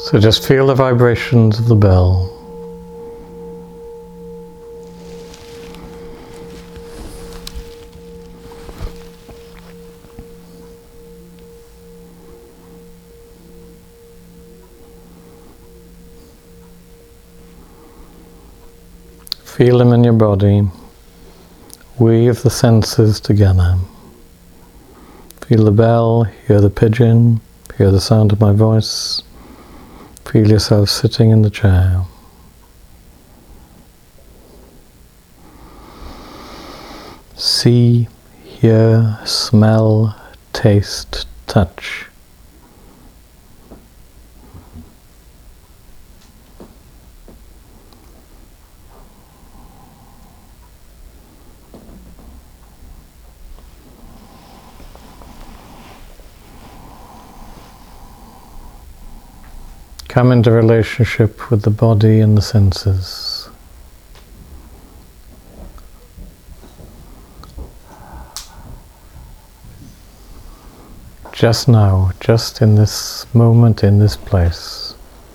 So just feel the vibrations of the bell. Feel them in your body. Weave the senses together. Feel the bell, hear the pigeon, hear the sound of my voice. Feel yourself sitting in the chair. See, hear, smell, taste, touch. Come into relationship with the body and the senses. Just now, just in this moment, in this place.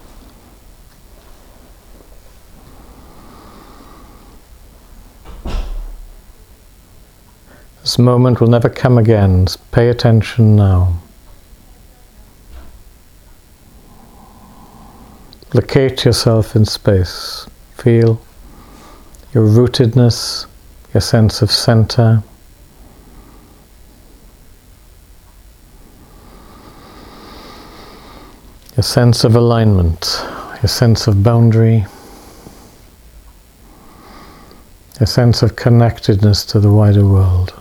This moment will never come again. Pay attention now. Locate yourself in space. Feel your rootedness, your sense of center. Your sense of alignment, your sense of boundary, your sense of connectedness to the wider world.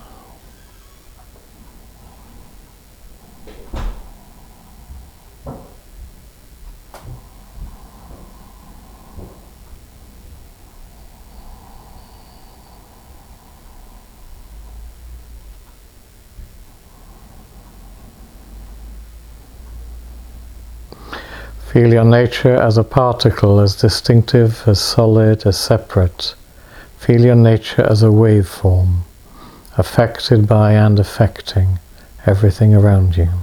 Feel your nature as a particle, as distinctive, as solid, as separate. Feel your nature as a waveform, affected by and affecting everything around you.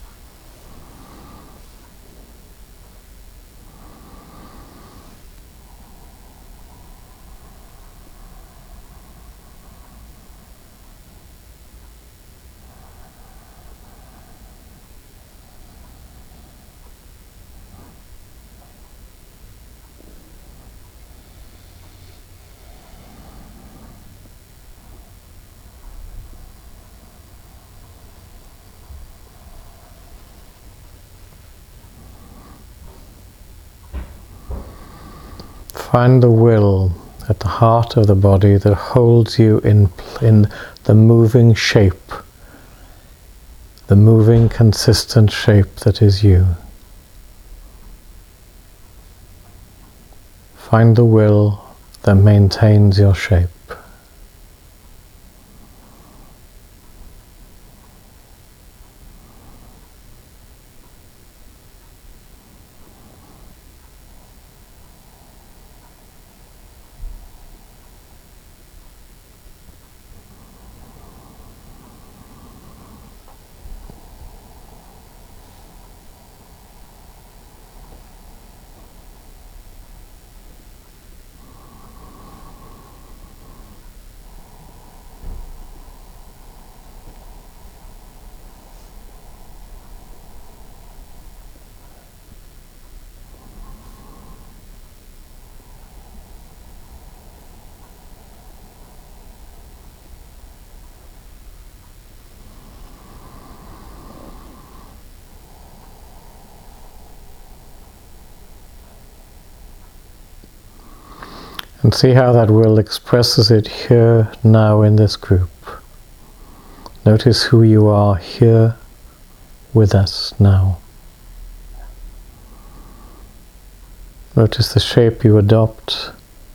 Find the will at the heart of the body that holds you in the moving shape, the moving consistent shape that is you. Find the will that maintains your shape. And see how that will expresses it here, now, in this group. Notice who you are here with us now. Notice the shape you adopt.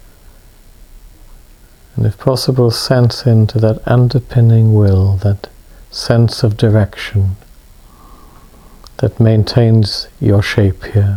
And if possible, sense into that underpinning will, that sense of direction that maintains your shape here.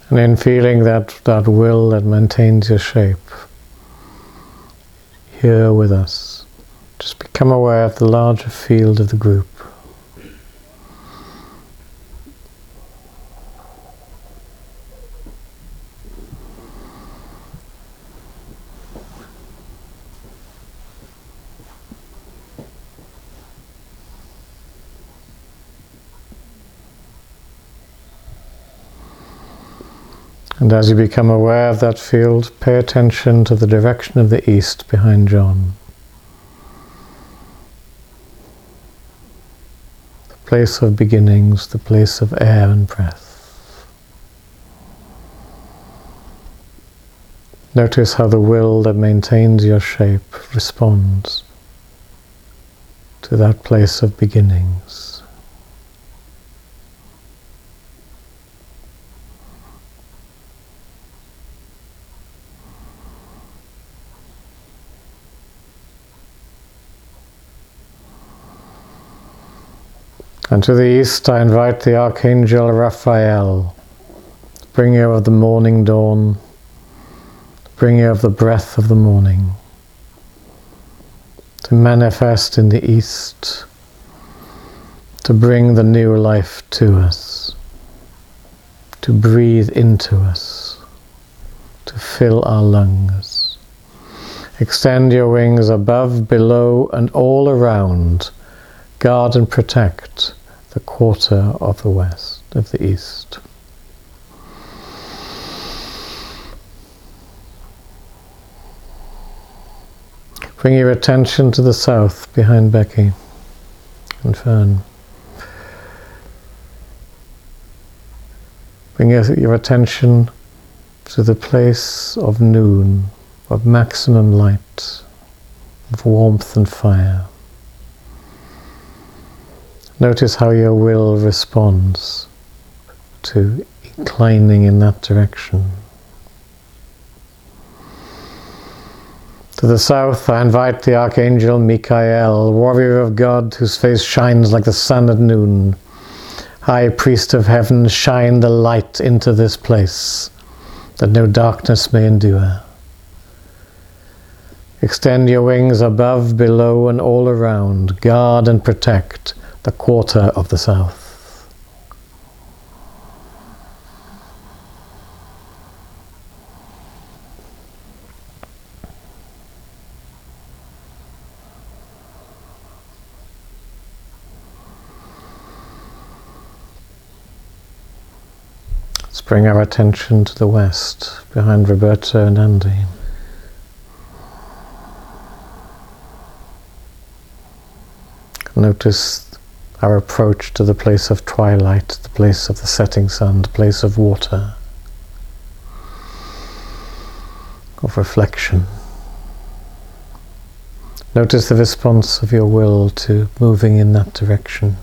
And in feeling that will that maintains your shape, here with us, just become aware of the larger field of the group. And as you become aware of that field, pay attention to the direction of the east behind John. The place of beginnings, the place of air and breath. Notice how the will that maintains your shape responds to that place of beginnings. And to the east I invite the Archangel Raphael, bringer of the morning dawn, bringer of the breath of the morning, to manifest in the east, to bring the new life to us, to breathe into us, to fill our lungs. Extend your wings above, below, and all around. Guard and protect the quarter of the west, of the east. Bring your attention to the south behind Becky and Fern. Bring your attention to the place of noon, of maximum light, of warmth and fire. Notice how your will responds to inclining in that direction. To the south, I invite the Archangel Michael, warrior of God, whose face shines like the sun at noon. High Priest of Heaven, shine the light into this place, that no darkness may endure. Extend your wings above, below, and all around. Guard and protect the quarter of the south. Let's bring our attention to the west, behind Roberta and Andy. Notice our approach to the place of twilight, the place of the setting sun, the place of water, of reflection. Notice the response of your will to moving in that direction.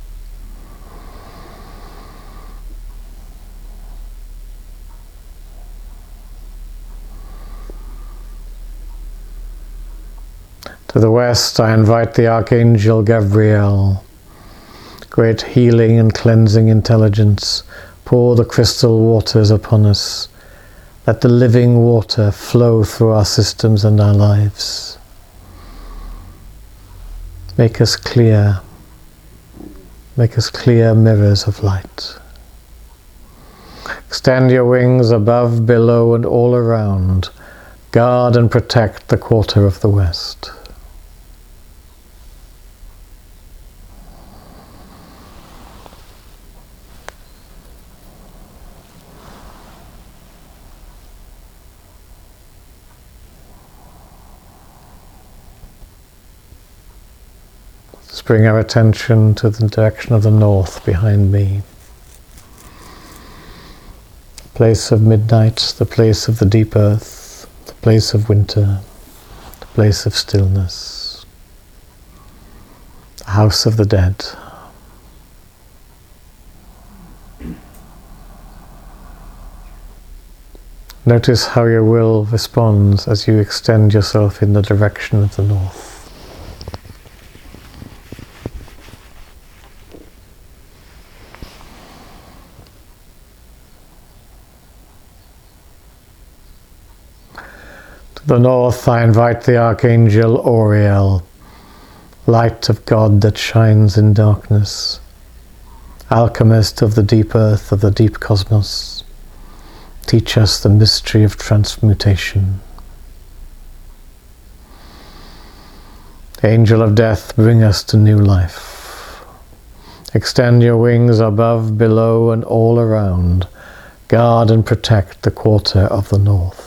To the west, I invite the Archangel Gabriel, great healing and cleansing intelligence. Pour the crystal waters upon us. Let the living water flow through our systems and our lives. Make us clear mirrors of light. Extend your wings above, below, and all around. Guard and protect the quarter of the west. Let's bring our attention to the direction of the north behind me. The place of midnight, the place of the deep earth, the place of winter, the place of stillness, the house of the dead. Notice how your will responds as you extend yourself in the direction of the north. To the north I invite the Archangel Oriel, light of God that shines in darkness, alchemist of the deep earth, of the deep cosmos. Teach us the mystery of transmutation. Angel of death, bring us to new life. Extend your wings above, below, and all around. Guard and protect the quarter of the north.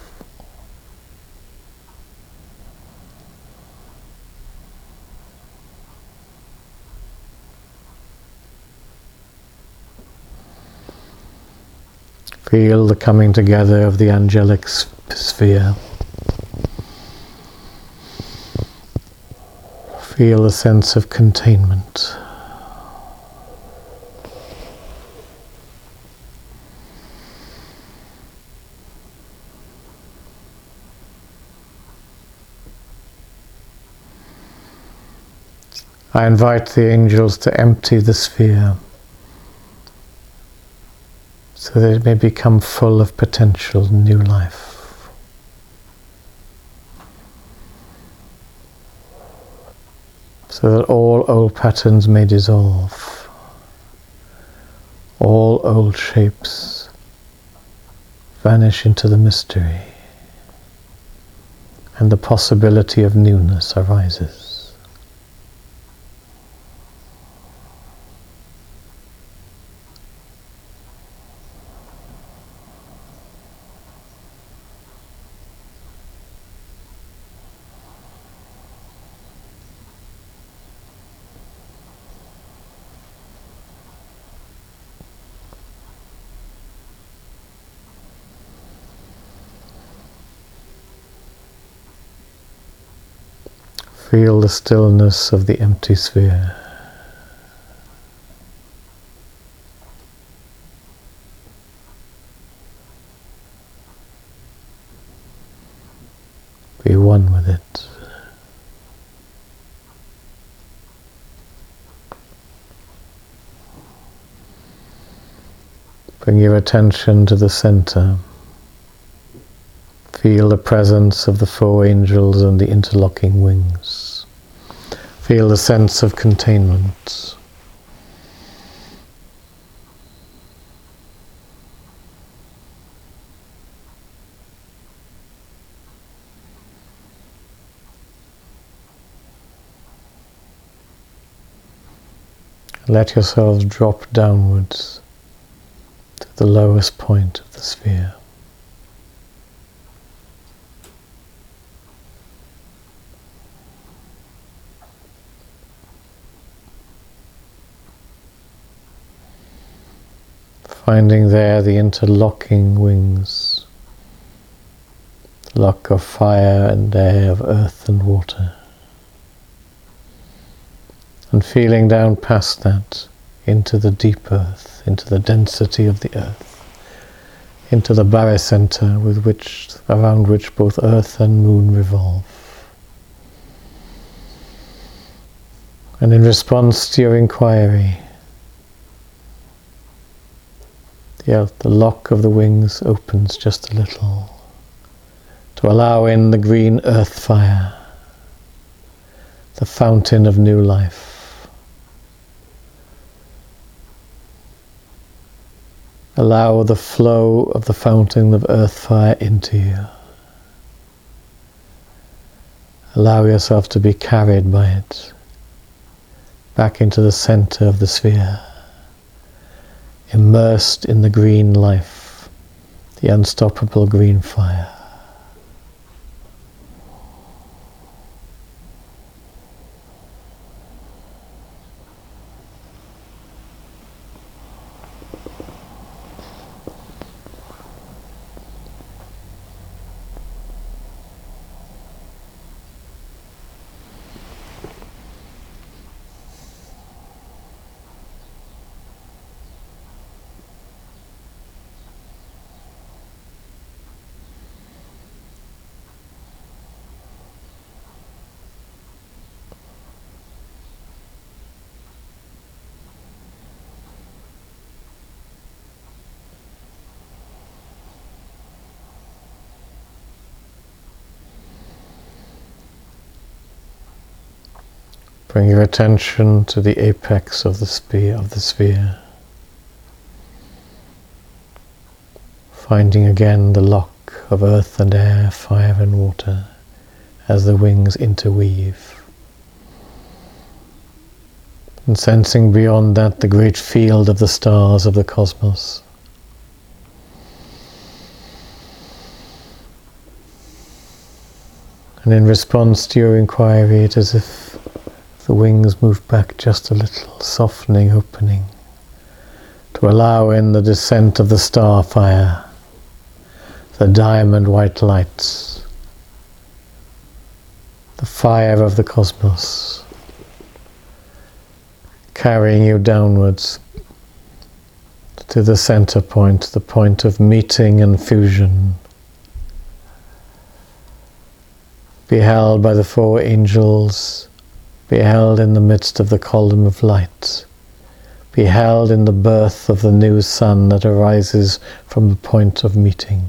Feel the coming together of the angelic sphere. Feel a sense of containment. I invite the angels to empty the sphere so that it may become full of potential new life. So that all old patterns may dissolve, all old shapes vanish into the mystery, and the possibility of newness arises. Feel the stillness of the empty sphere. Be one with it. Bring your attention to the center. Feel the presence of the 4 angels and the interlocking wings. Feel the sense of containment. Let yourselves drop downwards to the lowest point of the sphere. Finding there the interlocking wings, the lock of fire and air, of earth and water. And feeling down past that into the deep earth, into the density of the earth, into the barycenter around which both earth and moon revolve. And in response to your inquiry, the lock of the wings opens just a little to allow in the green earth fire, the fountain of new life. Allow the flow of the fountain of earth fire into you. Allow yourself to be carried by it back into the center of the sphere, immersed in the green life, the unstoppable green fire. Bring your attention to the apex of the sphere. Finding again the lock of earth and air, fire and water as the wings interweave. And sensing beyond that the great field of the stars of the cosmos. And in response to your inquiry, it is as if the wings move back just a little, softening, opening, to allow in the descent of the star fire, the diamond white lights, the fire of the cosmos, carrying you downwards to the center point, the point of meeting and fusion, beheld by the four angels, beheld in the midst of the column of light, beheld in the birth of the new sun that arises from the point of meeting.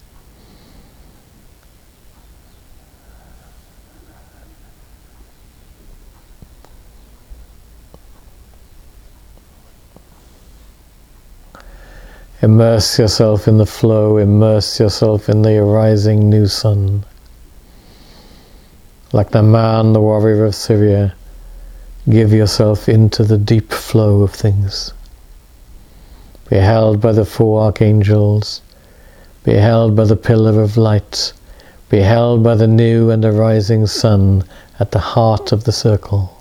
Immerse yourself in the flow, immerse yourself in the arising new sun. Like Naaman, the warrior of Syria, give yourself into the deep flow of things. Beheld by the four archangels, beheld by the pillar of light, beheld by the new and arising sun at the heart of the circle.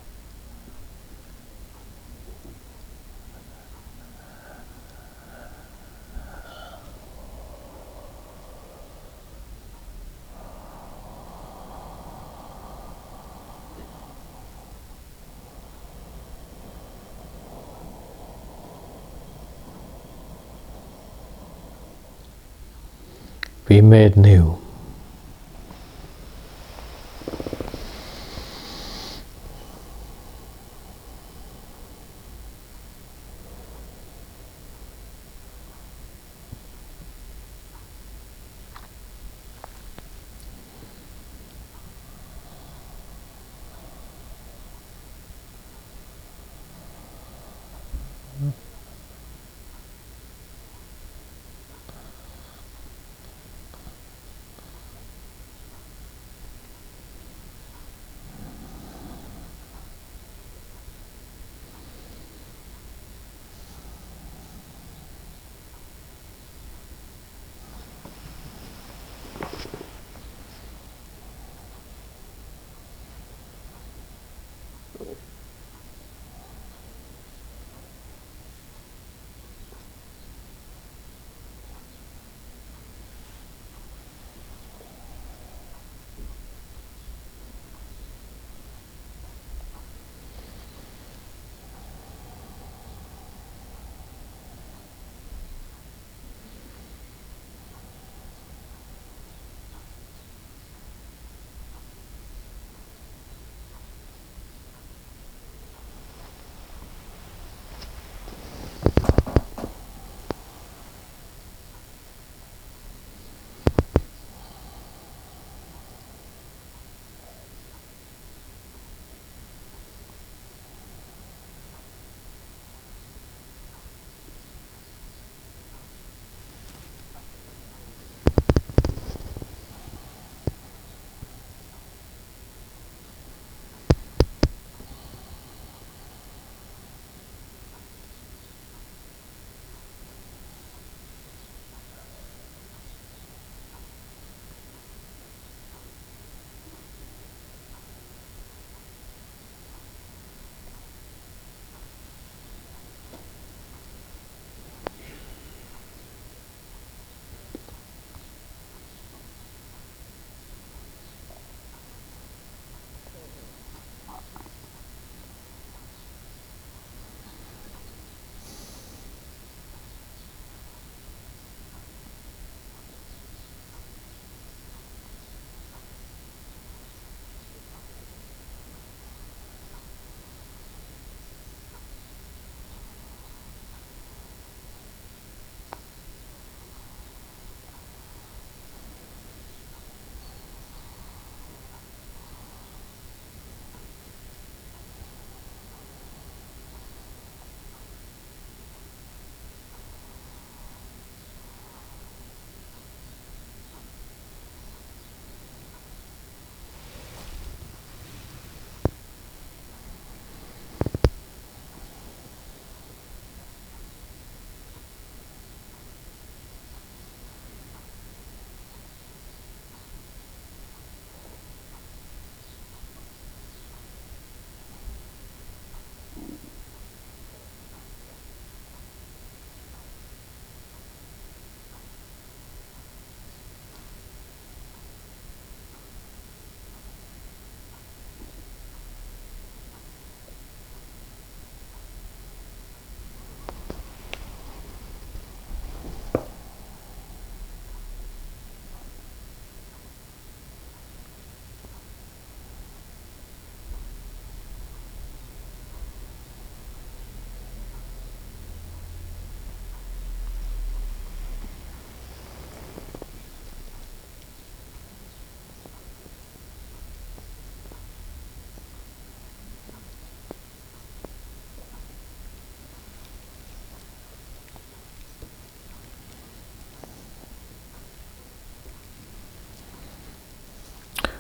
Be made new.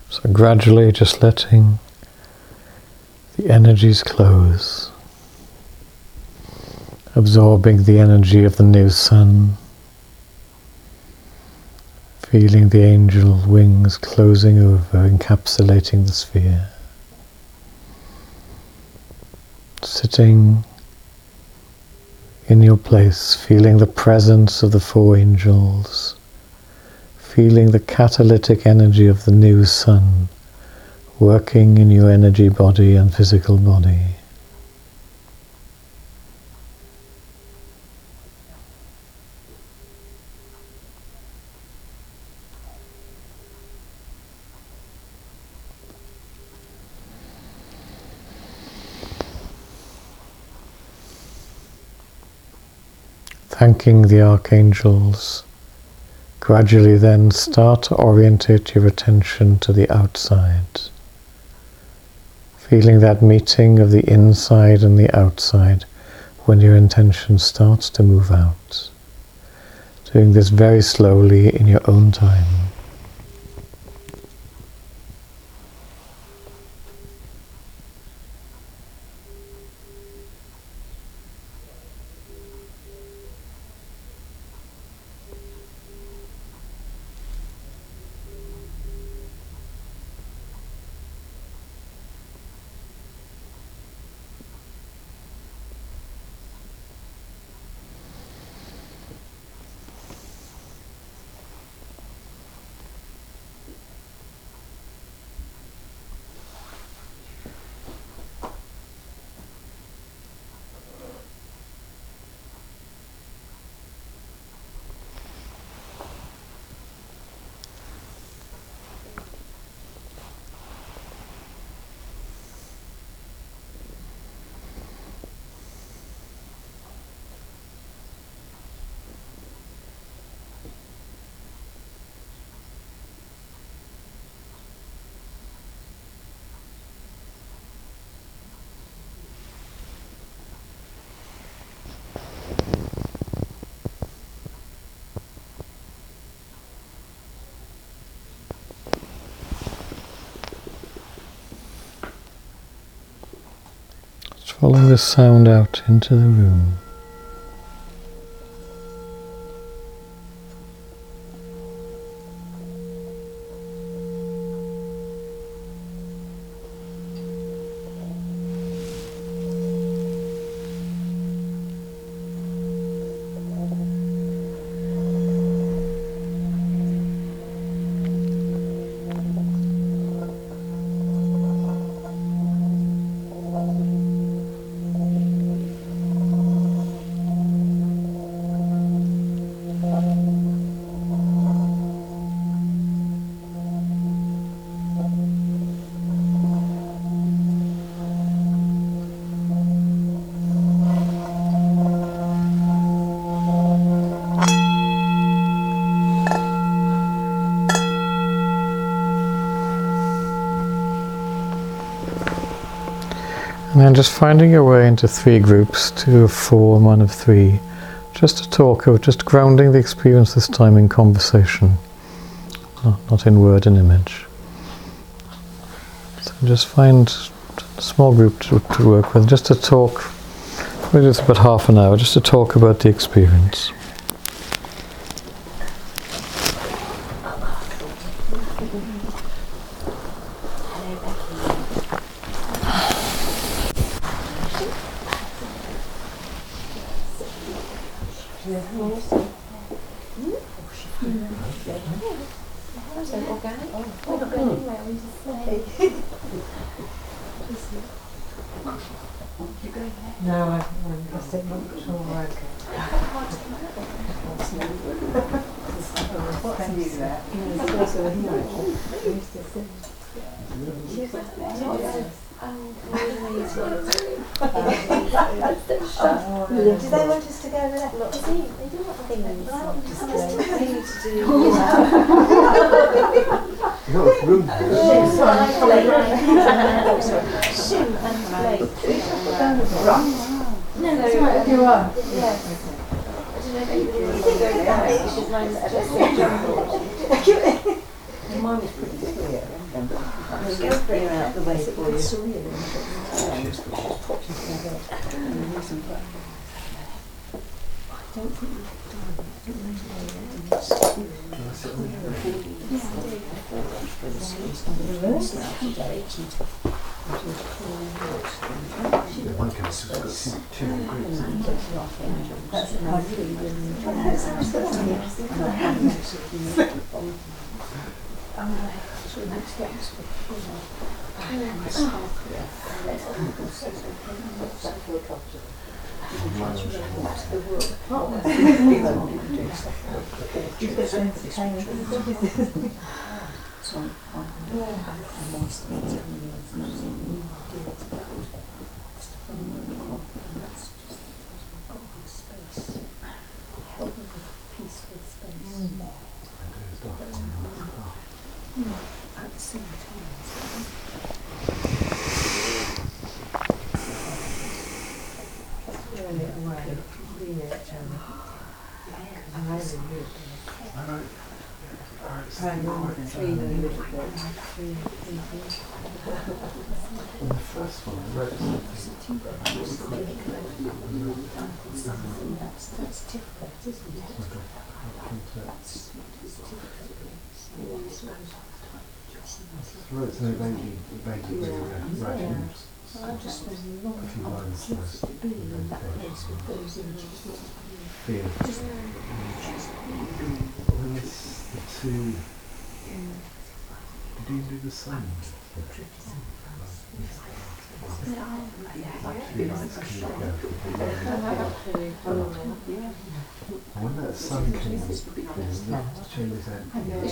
So gradually just letting the energies close, absorbing the energy of the new sun, feeling the angel wings closing over, encapsulating the sphere. Sitting in your place, feeling the presence of the four angels, feeling the catalytic energy of the new sun working in your energy body and physical body. Thanking the archangels, gradually then start to orientate your attention to the outside. Feeling that meeting of the inside and the outside when your intention starts to move out. Doing this very slowly in your own time. Following the sound out into the room. And then just finding your way into three groups, 2 of 4 and 1 of 3, just to talk, or just grounding the experience this time in conversation, not in word and image. So just find a small group to work with, just to talk, maybe it's about half an hour, just to talk about the experience. No, I said not sure work. What's new there? Do they want us to go with that? Look, they do have things. No, that's right, if you are. Yes. I don't know if anybody wants to go with that. She's mine that ever said. Mine was pretty clear. Clear out the way for you. The first one, I wrote something vaguely rations. A few lines first. Feel. When it's the two, did you do the same? When that sun came, Jamie said,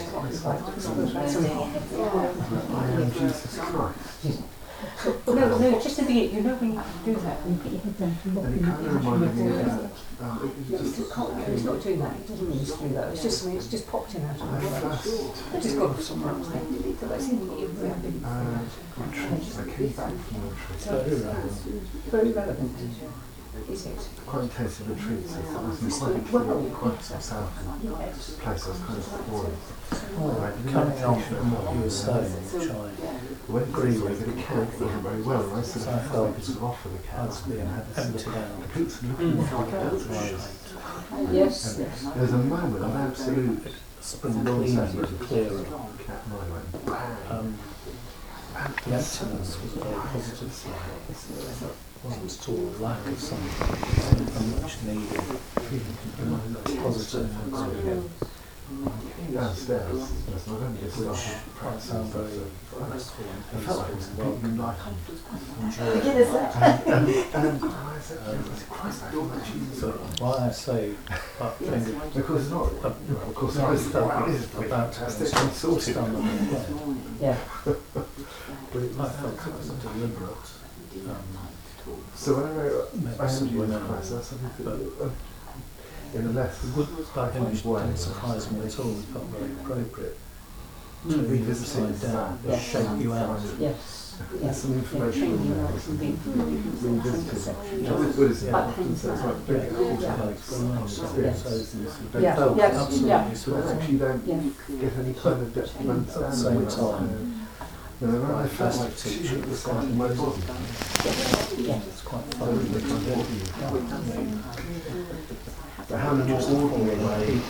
I am Jesus Christ. No, just at the end, you know when you do that, when you put your head down to look, And it kind of reminded me of that. It's not doing that, it doesn't mean it's doing that, it's just something, it's just popped in out of the way. I just got somewhere else there. So I think you've retreats. I came back from retreats. very relevant, is it? Quite intensive retreats. I was in quite a south place. I was kind of boring. Coming on from what you were saying, which I went agree with, but it wasn't very well. And I sort of felt sort of off of the cat. was being emptied out. The boots were looking like Yes. there was a moment of absolute spring cleaner and clearer. cat and I went bang. The emptiness was a very positive thing. It wasn't at all a lack of something much needed, positive experience. Downstairs, I only just started I practicing, found but very restful I and felt like it was peaceful and completely welcome. enlightened. And I said, Christ, I feel like Jesus. So why I say Because it's not, of course, I was about fantastic and sorted. Yeah. But I felt it was a deliberate So when I wrote, I am medicine Jesus women. Christ, that's something that, in a less That image didn't surprise me at all. It felt very appropriate to revisit upside down, Yeah. shake you out. Yes. there's some information in there that's revisited. You know, with Buddhism, Yeah. often says like bring it home to like experience. So Yeah. felt Yeah. absolutely Yeah. But sort of actually you don't Yeah. get any kind of depth of understanding. At the same time. I felt like Teaching it was like in my body. it's quite So fun. it becomes ordinary. But how in a more ordinary way.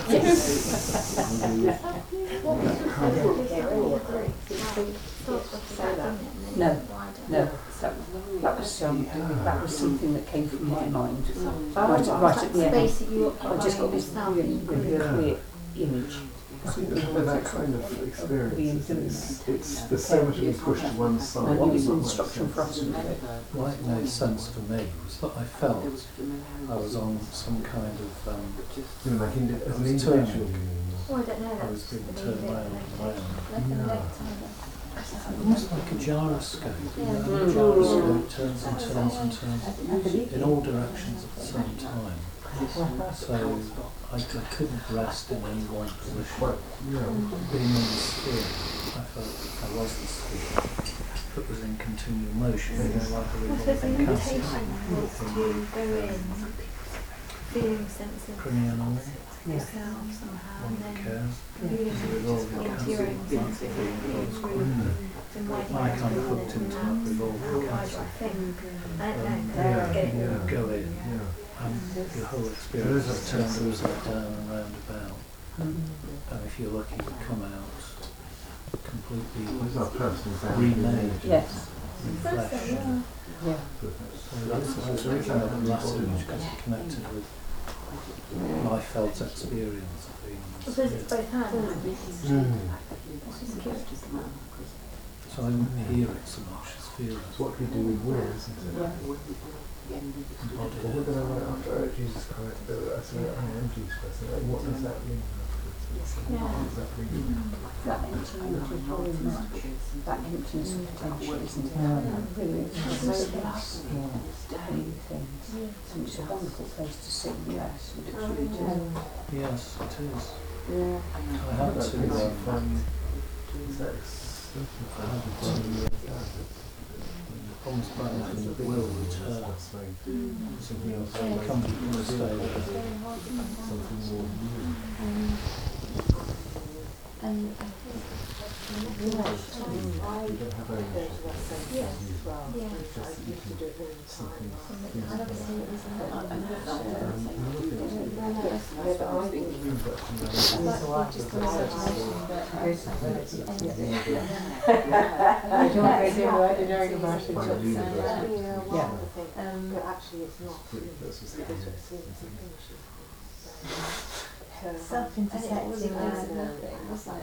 No, that was something that came from my mind. Right at the end. I just got this really clear image. With that kind of experience, it's there's so much of it pushed to one side. And it was an instruction for us to do it. Why it made sense for me was that I felt I was on some kind of You know, like as an It's turning. individual. I don't know. I was being turned round and round. Almost like a gyroscope. You know, Yeah. a gyroscope turns and turns and turns in all directions at the same time. So I couldn't rest in any one position. Quite, you know, Being in the sphere, I felt I was the sphere. It was in continual motion, you know, like a I suppose the revolving invitation castle. was to go in, feeling a sense of Cranial yourself somehow, and one then care. feeling into your own sense of being kind of hooked into that revolving castle. You go in, and your whole experience is turned upside down and round about. And if you're lucky, you come out completely remade, Yes. refreshed. Yeah. So that's really kind of massive because it connected with my felt experience of being in the Because it's spirit. both hands. So I don't hear it so much as feel it. It's what we do with will, isn't it? Yeah. Well, we're going to write after Jesus Christ, I say, I am Jesus Christ. What does that mean? What does that mean? That emptiness of potential, isn't it? Really, it's so space to do things. And it's a wonderful place to sit and rest, would it really do? Yes, it is. Yeah. I had to, almost like the will return. Something else come to stay there. Something more new. And You don't have ownership. yeah. It's just that you can do something. And obviously it was But actually it's not. self-intersecting, wasn't it? It was so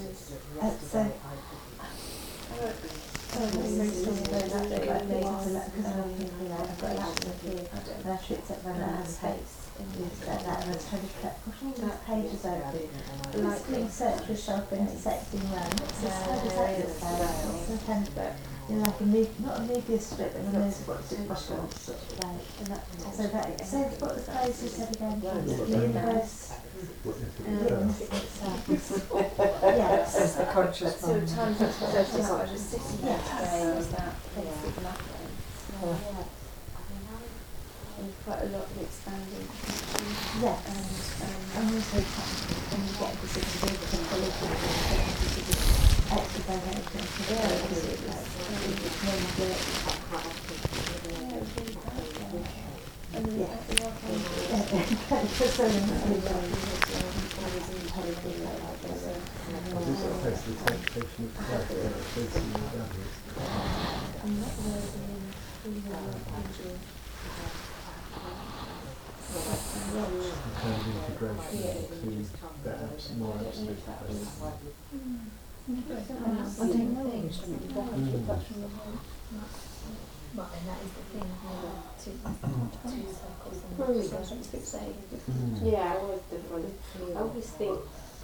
very strong about that bit, like later to let, because I've got a laptop here, and I tripped up my last space and used that, and I was trying to pushing all these pages open, like being search for self-intersecting one, it's just how does that look like, sometimes, you know, like not a media strip, and then there's what's it like, and that, so what the phrase you said again, the universe, yes. As the conscious So mind. times it's what I was just sitting there today was that basic nothing. There's quite a lot of expanding. Yes. And also when you get this experience of quality explanation, Well, and that is the thing, two circles and say. Yeah, I always different. I always think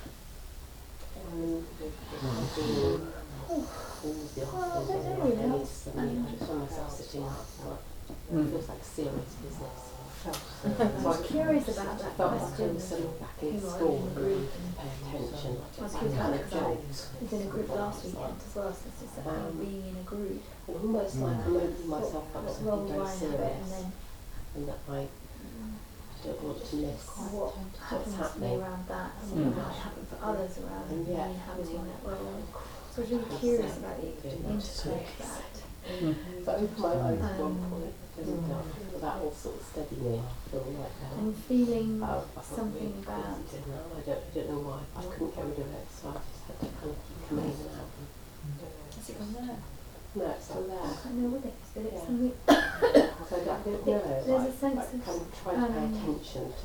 I saw myself sitting up, it feels like serious business. So I was curious about that. I felt like I was sitting back in school and pay attention. I was curious about that. I was in a group last weekend as well, so it's just about being in a group. And almost like I'm opening myself up to Roll something very line of it and serious. then And that I don't want to miss what happens to me happening. around that and what might happen for others around And me yeah. inhabiting that role. So I was really curious about the interplay of that. So I opened my eyes at one point, and that all sort of steadied me. Feel like And feeling I thought something really about positive now. I don't know why. I couldn't get rid of it, so I just had to kind of keep coming in and out. is it gone there? No, it's still there. I know what it is, but it's Yeah. something So I don't know. there's a sense like of kind of trying to pay attention to.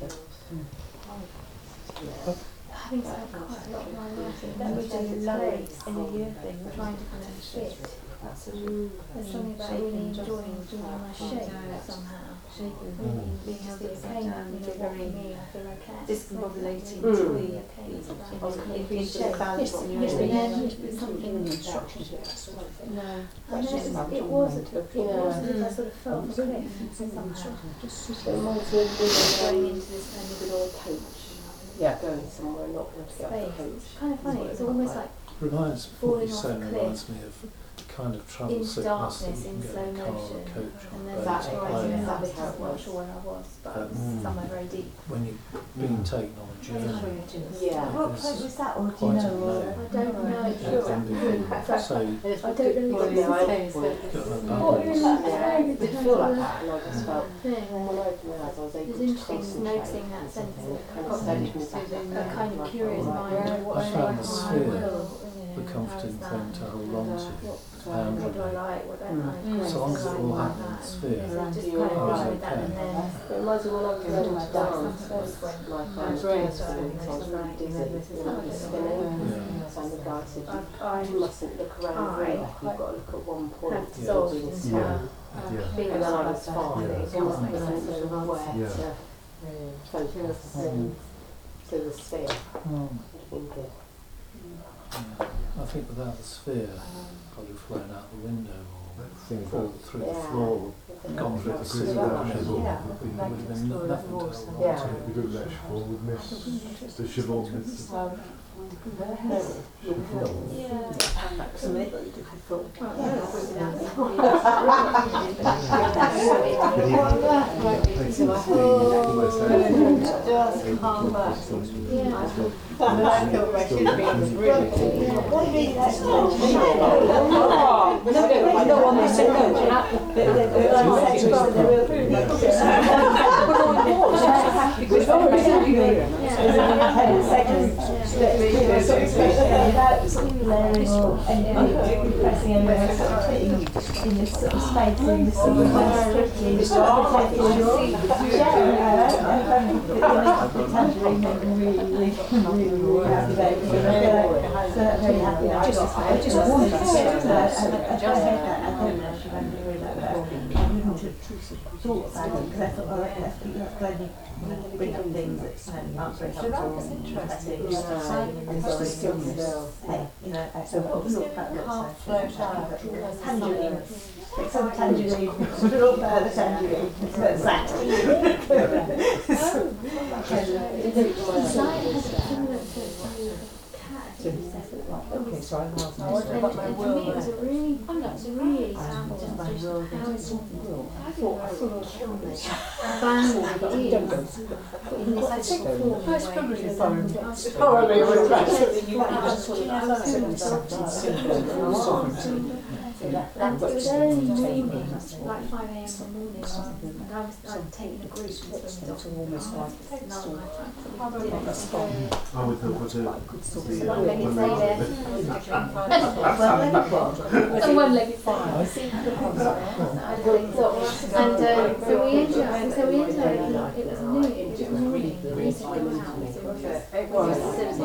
Yeah. having spent quite a lot of my life in everyday place in a year thing, trying to kind of fit. There's something about really enjoying doing my shape somehow. Really being able to pain, very me, I feel okay. Discombobulating Really okay. I was kind of being sort of balanced in your Yes, own then image. something Instructions. No, and it wasn't. It wasn't. I sort of felt the cliff somehow. So it reminds me of Going into this kind a good old coach. Yeah. Going somewhere, not going to get off the space. coach. It's kind of funny. It's almost like Reminds, what falling you off say a cliff. reminds me of kind of travel in sickness that darkness, you in can slow get in a car or motion, coach or and then boat That's or right, plane. yeah. I was not sure where I was, but I was somewhere very deep. When you're being taken on a journey, Yeah. What point was that, or do you quite know? unknown. I don't know. It can be from, say, I don't know what Yeah, it I is. What you're like, yeah, it did feel like that, and I just felt thing. when I opened my eyes, I was able It's to interesting concentrate. noticing that sense of Kind of steadied me back. a kind of curious mind. What I found the I sphere will, the comforting thing to hold on to. What do I like? What don't I like? So long as it all happened in the sphere, Just kind of I was like that, okay. and then It reminds me when I was learning to dance, sometimes like I my was brain dancing, so I was really dizzy, and I was spinning, Yeah. and the guy said, I you mustn't look around the room, you've got to look at one point. have dissolved Yeah. into Yeah. being And then I like was fine, it was almost like a sense of where Yeah. to focus to the sphere. It's been good. Yeah. I think without the sphere, I'd have flown out the window or fallen through the Yeah. floor, gone through the city. It would have been nothing to hold on to. Yeah. We did an extra fall with Miss, the Siobhan Miss. Just calm back. without sort of layering or anything, pressing anywhere, sort of sitting in this sort of space, in this sort of strictly, Tangerine made me really happy there. So very happy. I just wanted to get to that. I don't know if she went really like that. I wouldn't have thought about it because I thought, oh, that's glad you bring up things that aren't very helpful. So that was interesting. It's just stillness. You know, so I was thought about that. Float out. Tangerine. Like some tangerine. A little further tangerine. That's that. Okay, so I was For me, it was a really sound just how important I thought killed me. Band ideas in this sort of form. It's probably Because foreign. probably was and it was early morning, like 5 AM in the morning, and I was like taking a group and stuff. almost like Oh, with the One-legged lay there. Some one-legged fire. And so we ended up, it was noon, it was morning, we used to go out. It was.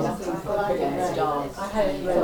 I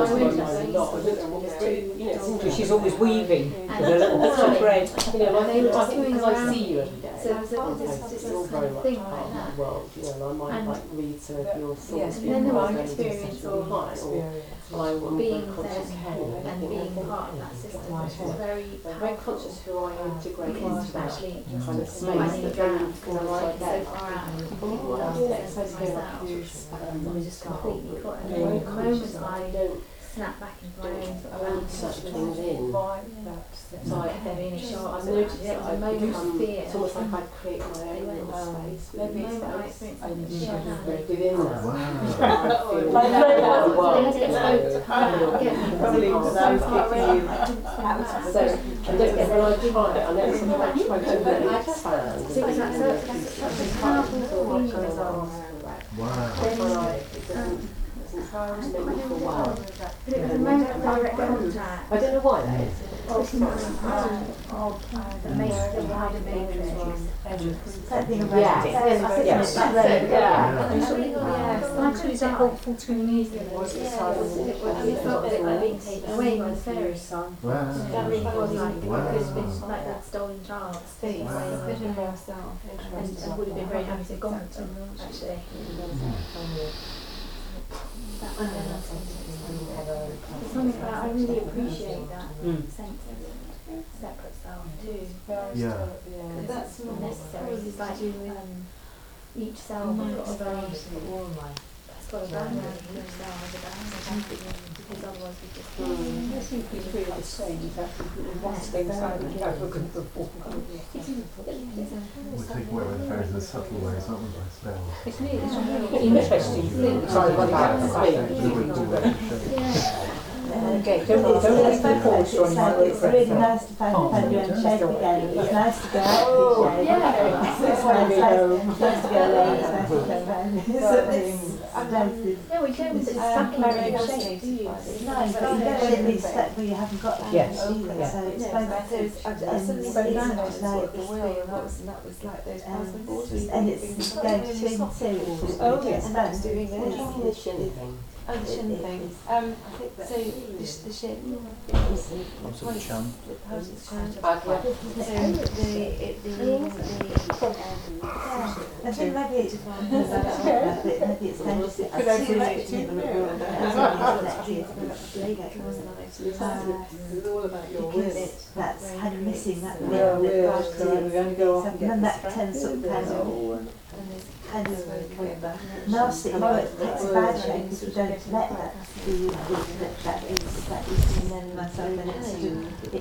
had she's always weaving with a little bit of thread. You know, And they were just I think doing because I around see you me. every day. So there was this You're kind very of much thing part like of that. the world, you know, and I might And- like read some of your thoughts. And then there was experience of I will being be conscious there and being part of that system, which was very very conscious who I integrate into that actually kind of I space need that drown then because I falls like like it so that. far out. Yeah, it's supposed to be like I was just completely caught. And then the moment I don't snap back into my own sort of hold boundaries, such things in. so like there being a shot, I've noticed there that was a I've moment become, of fear. it's almost like I create my own little space The moment I within experienced space. fear, Within that. Wow. Like so well, they had exposed to come out and get me Probably so because I was far kicking away, you I couldn't swim back. So, I don't get when I try it, I know it's like I try to really expand. So it was like such a powerful feeling as well. Wow. Make me feel well. But it was a moment of direct contact. I don't know why that is. Pretty much the wider matrix. Something about Yes. Actually, it's helpful to me. It felt a bit like being taken away by the fairy. Wow. That really was like, Wow. it could have been like that stolen child, taken away by herself, and would have been very happy to have gone to them, actually. It's something that I really appreciate that sense of separate self too. Yeah. That's not necessary. It's like each cell has got a very, it's got a boundary. Each cell has a boundary. because otherwise we just. I think we feel the same. That we want to go inside and have a good book. We take away with very the subtle ways, aren't we, by spells? It's really interesting thing. Sorry, what about the Okay, don't let the pause or anything. It's really nice to find you in shape again. It's nice to go out in shape. It's nice to go alone. It's nice to go home. Yeah, we don't stuck in very shape, do you? No, but you don't want to be stuck where you haven't got that Yes. either. Yeah. So it's No, both. I suddenly But seen now that it's sort like of the wheel, and that was like those puzzle boards. and it's going between the two. Oh, yes. It's And that's fun. doing What do you this. mean the shin thing? Oh, the shin thing. I So think that's the shin. Lots of chant. How's it chant? Bad luck. I think maybe it's maybe it's going to sit It's all about your because that's kind of missing that bit. We're going to go off and And get that tends sort of kind of Coming back. nasty, but it takes a bad shape if you don't let that be that is and then myself and it